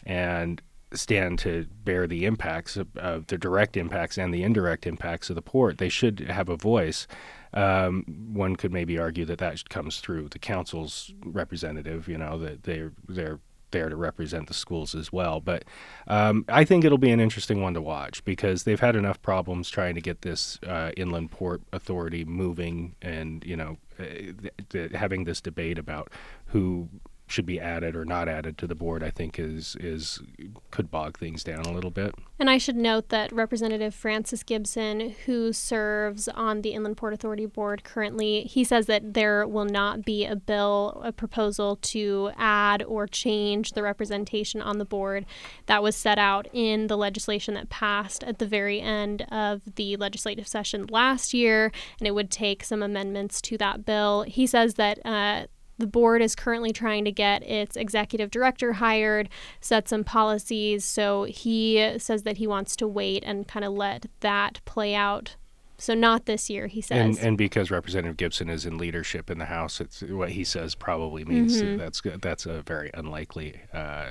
and stand to bear the impacts of, of the direct impacts and the indirect impacts of the port. They should have a voice. Um, one could maybe argue that that comes through the council's representative. You know that they're they're there to represent the schools as well. But um, I think it'll be an interesting one to watch because they've had enough problems trying to get this uh, Inland Port Authority moving, and you know uh, th- th- having this debate about who should be added or not added to the board, I think is is could bog things down a little bit. And I should note that Representative Francis Gibson, who serves on the Inland Port Authority Board currently, he says that there will not be a bill, a proposal to add or change the representation on the board that was set out in the legislation that passed at the very end of the legislative session last year, and it would take some amendments to that bill. He says that uh, the board is currently trying to get its executive director hired, set some policies. So he says that he wants to wait and kind of let that play out. So not this year, he says. And, and because Representative Gibson is in leadership in the House, it's what he says probably means Mhm. that that's that's a very unlikely. Uh,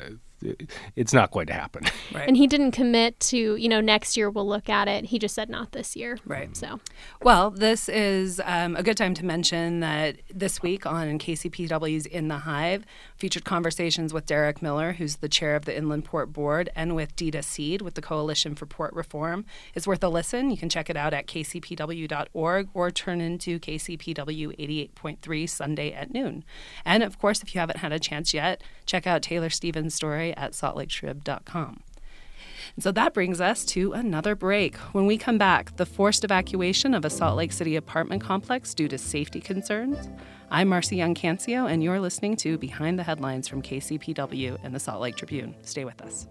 it's not going to happen. Right. And he didn't commit to, you know, next year we'll look at it. He just said not this year. Right. So, Well, this is um, a good time to mention that this week on K C P W's In the Hive, featured conversations with Derek Miller, who's the chair of the Inland Port Board, and with Dita Seed with the Coalition for Port Reform. It's worth a listen. You can check it out at k c p w dot org or turn into K C P W eighty-eight point three Sunday at noon. And, of course, if you haven't had a chance yet, check out Taylor Stevens' story at salt lake trib dot com. And so that brings us to another break. When we come back, the forced evacuation of a Salt Lake City apartment complex due to safety concerns. I'm Marcy Young-Cancio, and you're listening to Behind the Headlines from K C P W and the Salt Lake Tribune. Stay with us.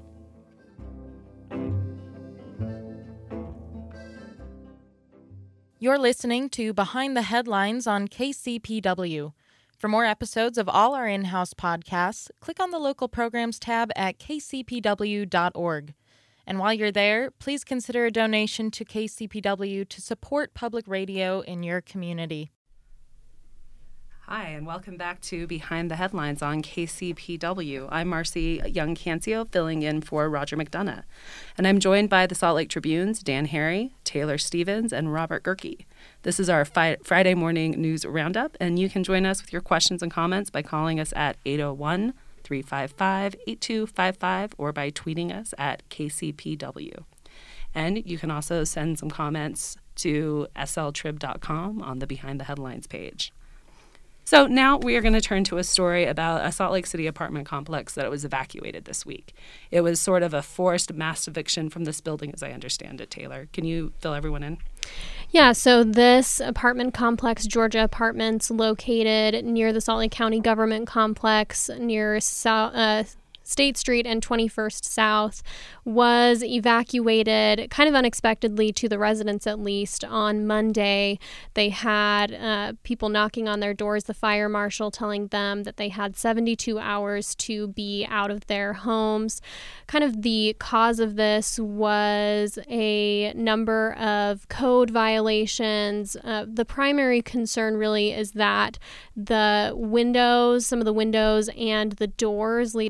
You're listening to Behind the Headlines on K C P W. For more episodes of all our in-house podcasts, click on the local programs tab at k c p w dot org. And while you're there, please consider a donation to K C P W to support public radio in your community. Hi, and welcome back to Behind the Headlines on K C P W. I'm Marcy Young-Cancio, filling in for Roger McDonough. And I'm joined by the Salt Lake Tribune's Dan Harry, Taylor Stevens, and Robert Gerke. This is our fi- Friday morning news roundup, and you can join us with your questions and comments by calling us at eight oh one, three five five, eight two five five or by tweeting us at K C P W. And you can also send some comments to s l trib dot com on the Behind the Headlines page. So now we are going to turn to a story about a Salt Lake City apartment complex that was evacuated this week. It was sort of a forced mass eviction from this building, as I understand it, Taylor. Can you fill everyone in? yeah, so this apartment complex, Georgia Apartments, located near the Salt Lake County Government Complex near South, uh, State Street and twenty-first South, was evacuated kind of unexpectedly to the residents, at least on Monday. They had uh, people knocking on their doors, the fire marshal telling them that they had seventy-two hours to be out of their homes. Kind of the cause of this was a number of code violations. Uh, the primary concern really is that the windows, some of the windows and the doors leading in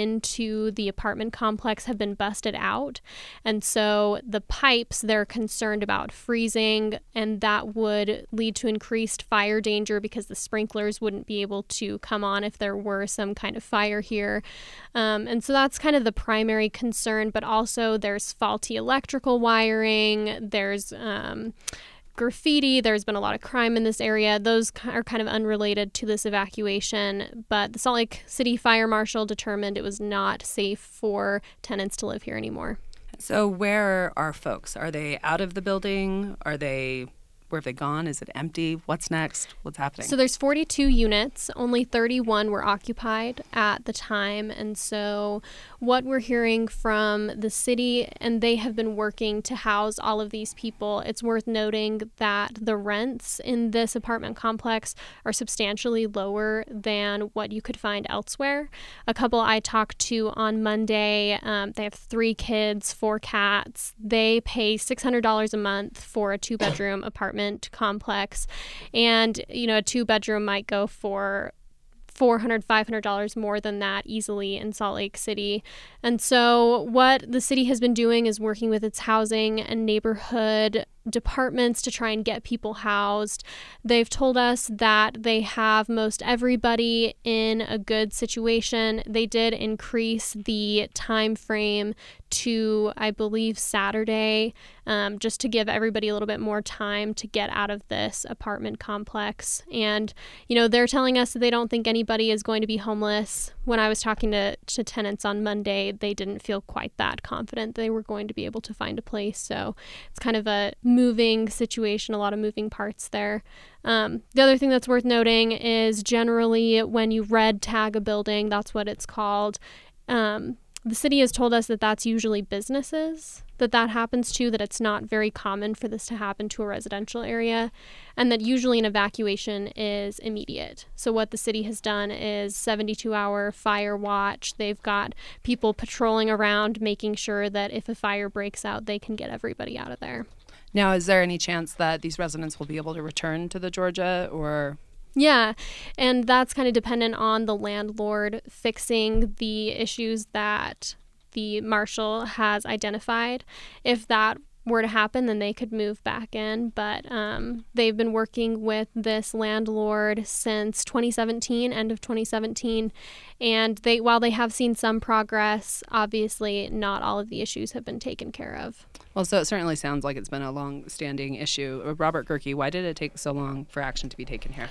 into the apartment complex have been busted out. And so the pipes, they're concerned about freezing, and that would lead to increased fire danger because the sprinklers wouldn't be able to come on if there were some kind of fire here. Um, and so that's kind of the primary concern, but also there's faulty electrical wiring, there's um, graffiti, there's been a lot of crime in this area. Those are kind of unrelated to this evacuation, but the Salt Lake City Fire Marshal determined it was not safe for tenants to live here anymore. So where are folks? Are they out of the building? Are they... Where have they gone? Is it empty? What's next? What's happening? So there's forty-two units. Only thirty-one were occupied at the time. And so what we're hearing from the city, and they have been working to house all of these people, it's worth noting that the rents in this apartment complex are substantially lower than what you could find elsewhere. A couple I talked to on Monday, um, they have three kids, four cats. They pay six hundred dollars a month for a two-bedroom apartment complex, and you know a two bedroom might go for four hundred dollars, five hundred dollars more than that easily in Salt Lake City. And so what the city has been doing is working with its housing and neighborhood departments to try and get people housed. They've told us that they have most everybody in a good situation. They did increase the time frame to, I believe, Saturday, um, just to give everybody a little bit more time to get out of this apartment complex. And, you know, they're telling us that they don't think anybody is going to be homeless. When I was talking to, to tenants on Monday, they didn't feel quite that confident they were going to be able to find a place. So it's kind of a moving situation, a lot of moving parts there. Um, the other thing that's worth noting is generally when you red tag a building, that's what it's called. Um, the city has told us that that's usually businesses that that happens to, that it's not very common for this to happen to a residential area, and that usually an evacuation is immediate. So what the city has done is seventy-two hour fire watch. They've got people patrolling around, making sure that if a fire breaks out, they can get everybody out of there. Now, is there any chance that these residents will be able to return to the Georgia, or... Yeah, and that's kind of dependent on the landlord fixing the issues that the marshal has identified. If that were to happen, then they could move back in. But um, they've been working with this landlord since twenty seventeen, end of twenty seventeen. And they, while they have seen some progress, obviously not all of the issues have been taken care of. Well, so it certainly sounds like it's been a long-standing issue. Robert Gerke, why did it take so long for action to be taken here?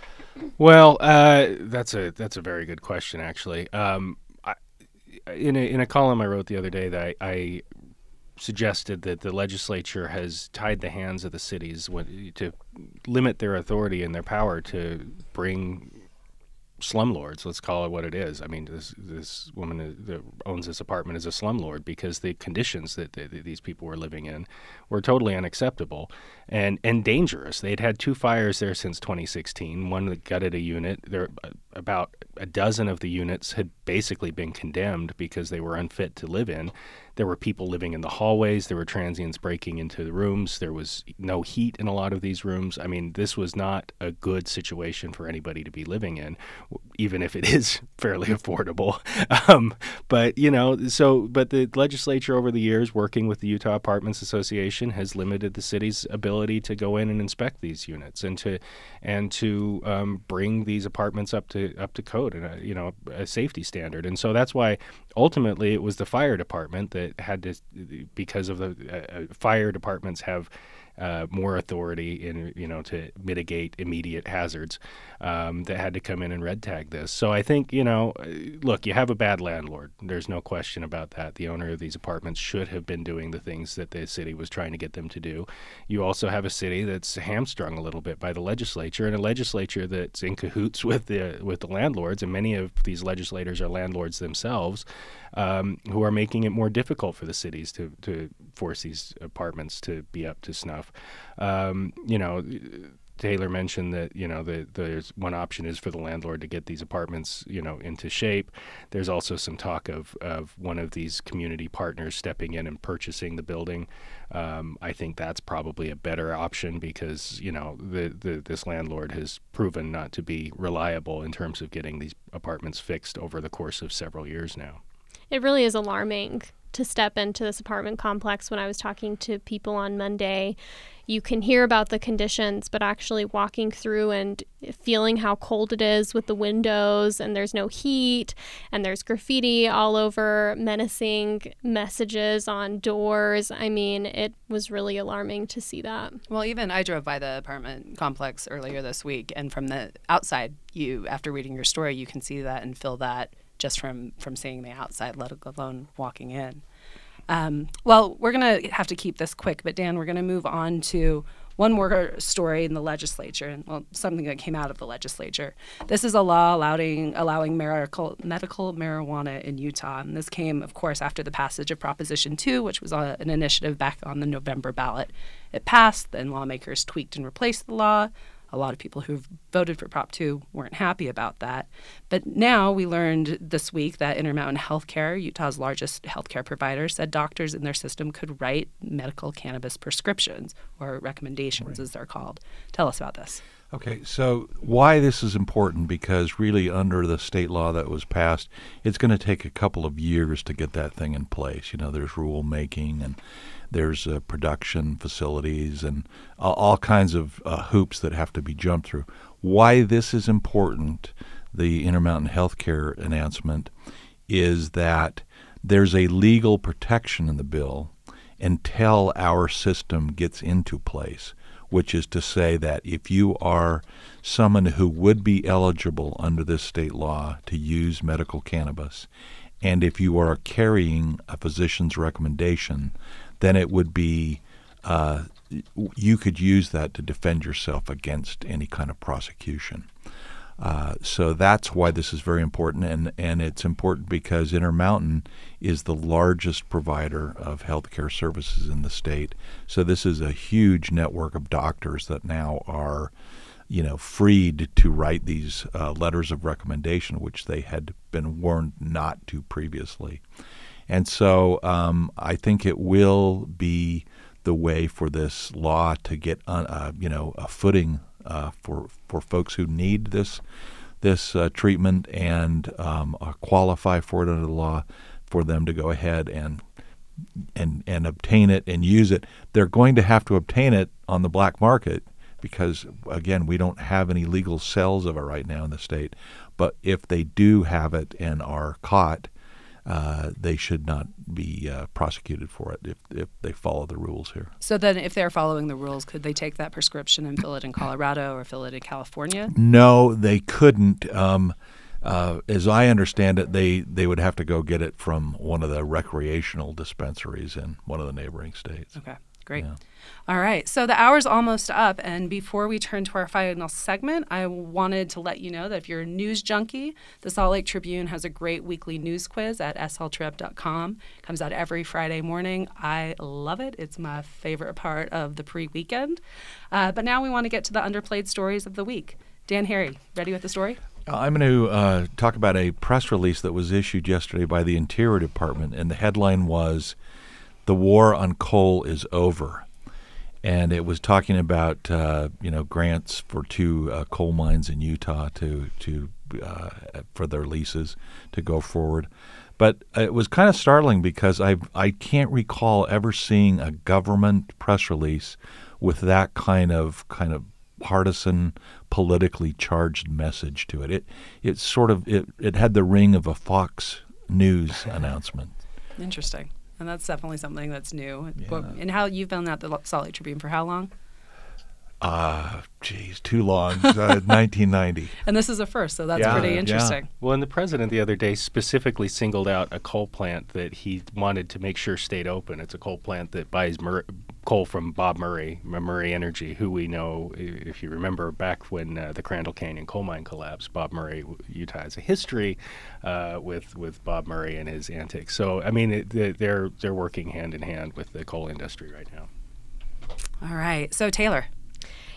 Well, uh, that's a that's a very good question, actually. Um, I, in a in a column I wrote the other day, that I, I suggested that the legislature has tied the hands of the cities when, to limit their authority and their power to bring slumlords. Let's call it what it is. I mean, this this woman that owns this apartment is a slumlord because the conditions that the, these people were living in were totally unacceptable and and dangerous. They'd had two fires there since twenty sixteen. One that gutted a unit. There, about a dozen of the units had basically been condemned because they were unfit to live in. There were people living in the hallways. There were transients breaking into the rooms. There was no heat in a lot of these rooms. I mean, this was not a good situation for anybody to be living in, even if it is fairly affordable. Um, but, you know, so, but the legislature over the years, working with the Utah Apartments Association, has limited the city's ability to go in and inspect these units and to, and to um, bring these apartments up to, up to code and, a, you know, a safety standard. And so that's why ultimately it was the fire department that had to, because of the uh, fire departments have uh, more authority in, you know, to mitigate immediate hazards, um, that had to come in and red tag this. So I think, you know, look, you have a bad landlord. There's no question about that. The owner of these apartments should have been doing the things that the city was trying to get them to do. You also have a city that's hamstrung a little bit by the legislature, and a legislature that's in cahoots with the with the landlords, and many of these legislators are landlords themselves, um, who are making it more difficult for the cities to, to force these apartments to be up to snuff. Um, you know, Taylor mentioned that, you know, the, there's one option is for the landlord to get these apartments, you know, into shape. There's also some talk of, of one of these community partners stepping in and purchasing the building. Um, I think that's probably a better option because, you know, the, the this landlord has proven not to be reliable in terms of getting these apartments fixed over the course of several years now. It really is alarming to step into this apartment complex. When I was talking to people on Monday, you can hear about the conditions, but actually walking through and feeling how cold it is with the windows, and there's no heat, and there's graffiti all over, menacing messages on doors. I mean, it was really alarming to see that. Well, even I drove by the apartment complex earlier this week, and from the outside, you, after reading your story, you can see that and feel that just from, from seeing the outside, let alone walking in. Um, well, we're going to have to keep this quick, but Dan, we're going to move on to one more story in the legislature, and well, something that came out of the legislature. This is a law allowing allowing medical, medical marijuana in Utah, and this came, of course, after the passage of Proposition two, which was a, an initiative back on the November ballot. It passed, then lawmakers tweaked and replaced the law. A lot of people who voted for Prop two weren't happy about that. But now we learned this week that Intermountain Healthcare, Utah's largest healthcare provider, said doctors in their system could write medical cannabis prescriptions, or recommendations right. as they're called. Tell us about this. Okay, so why this is important, because really under the state law that was passed, it's going to take a couple of years to get that thing in place. You know, there's rule making and there's uh, production facilities and uh, all kinds of uh, hoops that have to be jumped through. Why this is important, the Intermountain Healthcare announcement, is that there's a legal protection in the bill until our system gets into place, which is to say that if you are someone who would be eligible under this state law to use medical cannabis, and if you are carrying a physician's recommendation, then it would be, uh, you could use that to defend yourself against any kind of prosecution. Uh, so that's why this is very important, and, and it's important because Intermountain is the largest provider of healthcare services in the state. So this is a huge network of doctors that now are, you know, freed to write these uh, letters of recommendation, which they had been warned not to previously. And so um, I think it will be the way for this law to get, on, uh, you know, a footing uh, for for folks who need this this uh, treatment and um, uh, qualify for it under the law, for them to go ahead and and and obtain it and use it. They're going to have to obtain it on the black market because, again, we don't have any legal sales of it right now in the state. But if they do have it and are caught, Uh, they should not be uh, prosecuted for it if, if they follow the rules here. So then if they're following the rules, could they take that prescription and fill it in Colorado or fill it in California? No, they couldn't. Um, uh, as I understand it, they, they would have to go get it from one of the recreational dispensaries in one of the neighboring states. Okay, great. Yeah. All right, so the hour's almost up, and before we turn to our final segment, I wanted to let you know that if you're a news junkie, the Salt Lake Tribune has a great weekly news quiz at s l trib dot com. It comes out every Friday morning. I love it. It's my favorite part of the pre-weekend. Uh, but now we want to get to the underplayed stories of the week. Dan Harry, ready with the story? I'm going to uh, talk about a press release that was issued yesterday by the Interior Department, and the headline was, "The War on Coal is Over." And it was talking about uh, you know grants for two uh, coal mines in Utah to to uh, for their leases to go forward. But it was kind of startling because I I can't recall ever seeing a government press release with that kind of kind of partisan, politically charged message to it. It it sort of it, it had the ring of a Fox News announcement. Interesting. And that's definitely something that's new. Yeah. And how you've been at the Salt Lake Tribune for how long? Uh, geez, too long. Uh, nineteen ninety. And this is a first, so that's Yeah, pretty interesting. yeah. Well, and the president the other day specifically singled out a coal plant that he wanted to make sure stayed open. It's a coal plant that buys Mur- coal from Bob Murray, Murray Energy, who we know, if you remember back when uh, the Crandall Canyon coal mine collapsed, Bob Murray, Utah has a history uh, with with Bob Murray and his antics. So, I mean, it, they're they're working hand in hand with the coal industry right now. All right. So, Taylor.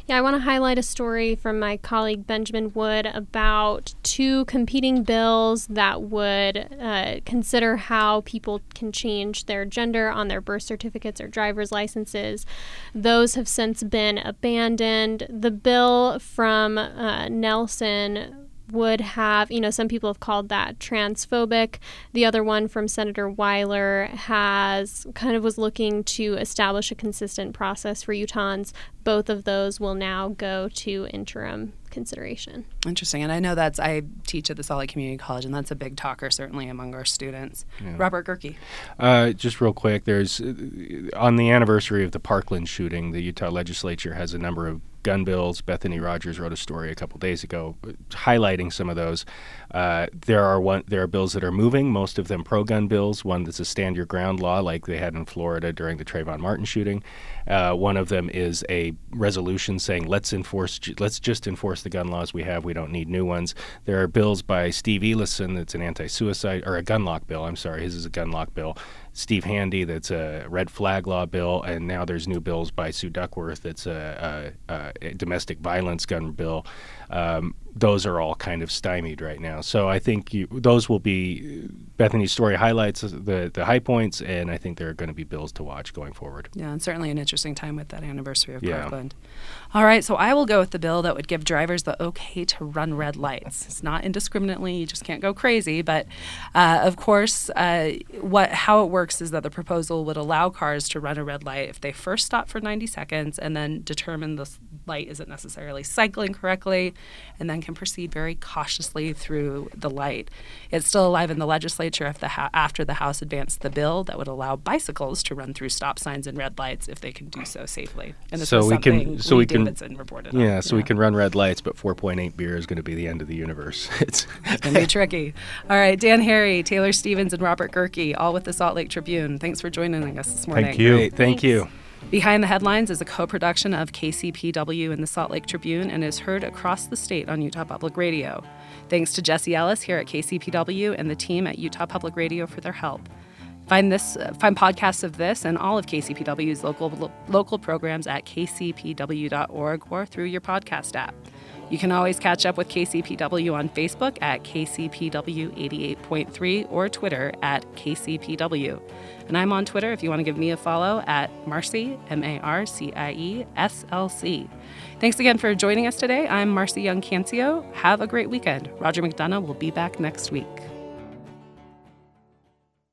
Yeah, I want to highlight a story from my colleague Benjamin Wood about two competing bills that would uh, consider how people can change their gender on their birth certificates or driver's licenses. Those have since been abandoned. The bill from uh, Nelson would have, you know, some people have called that transphobic. The other one from Senator Weiler has kind of was looking to establish a consistent process for Utahns. Both of those will now go to interim consideration. Interesting. And I know that's, I teach at the Salt Lake Community College, and that's a big talker, certainly among our students. Yeah. Robert Gehrke. Uh, just real quick, there's, uh, on the anniversary of the Parkland shooting, the Utah legislature has a number of gun bills. Bethany Rogers wrote a story a couple days ago highlighting some of those. Uh, there are one. There are bills that are moving, most of them pro-gun bills, one that's a stand your ground law like they had in Florida during the Trayvon Martin shooting. Uh, one of them is a resolution saying let's enforce, let's just enforce the gun laws we have. We don't need new ones. There are bills by Steve Elison that's an anti-suicide, or a gun lock bill. I'm sorry, his is a gun lock bill. Steve Handy, that's a red flag law bill, and now there's new bills by Sue Duckworth, that's a, a, a domestic violence gun bill. Um, those are all kind of stymied right now. So I think you, those will be, Bethany's story highlights the, the high points, and I think there are going to be bills to watch going forward. Yeah, and certainly an interesting time with that anniversary of yeah. Parkland. All right, so I will go with the bill that would give drivers the okay to run red lights. It's not indiscriminately, you just can't go crazy, but uh, of course, uh, what how it works is that the proposal would allow cars to run a red light if they first stop for ninety seconds and then determine the light isn't necessarily cycling correctly, and then can proceed very cautiously through the light. It's still alive in the legislature if the ha- after the House advanced the bill that would allow bicycles to run through stop signs and red lights if they can do so safely. And this so was we something can, so Lee we can, Davidson reported yeah, on. so yeah. we can run red lights, but four point eight beer is going to be the end of the universe. it's It's going to be tricky. All right, Dan Harry, Taylor Stevens, and Robert Gehrke, all with the Salt Lake Tribune. Thanks for joining us this morning. Thank you. Great, thank Thanks. you. Behind the Headlines is a co-production of K C P W and the Salt Lake Tribune and is heard across the state on Utah Public Radio. Thanks to Jesse Ellis here at K C P W and the team at Utah Public Radio for their help. Find this, uh, find podcasts of this and all of K C P W's local lo- local programs at k c p w dot org or through your podcast app. You can always catch up with K C P W on Facebook at K C P W eighty-eight point three or Twitter at K C P W. And I'm on Twitter if you want to give me a follow at Marcie, M A R C I E S L C. Thanks again for joining us today. I'm Marcie Young-Cancio. Have a great weekend. Roger McDonough will be back next week.